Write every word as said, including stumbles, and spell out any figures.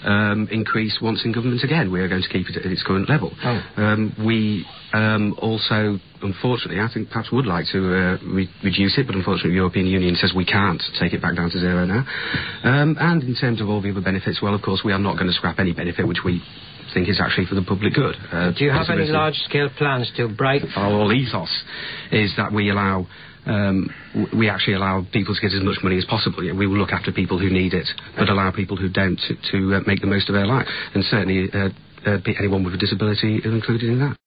um, increase once in government again. We are going to keep it at its current level. Oh. Um, we um, also, unfortunately, I think perhaps would like to uh, re- reduce it, but unfortunately the European Union says we can't take it back down to zero now. Um, and in terms of all the other benefits, well, of course, we are not going to scrap any benefit which we think is actually for the public good. Uh, Do you have any large-scale plans to brighten... Our whole ethos is that we allow... Um, w- we actually allow people to get as much money as possible. Yeah, we will look after people who need it, but allow people who don't to, to uh, make the most of their life. And certainly uh, uh, anyone with a disability is included in that.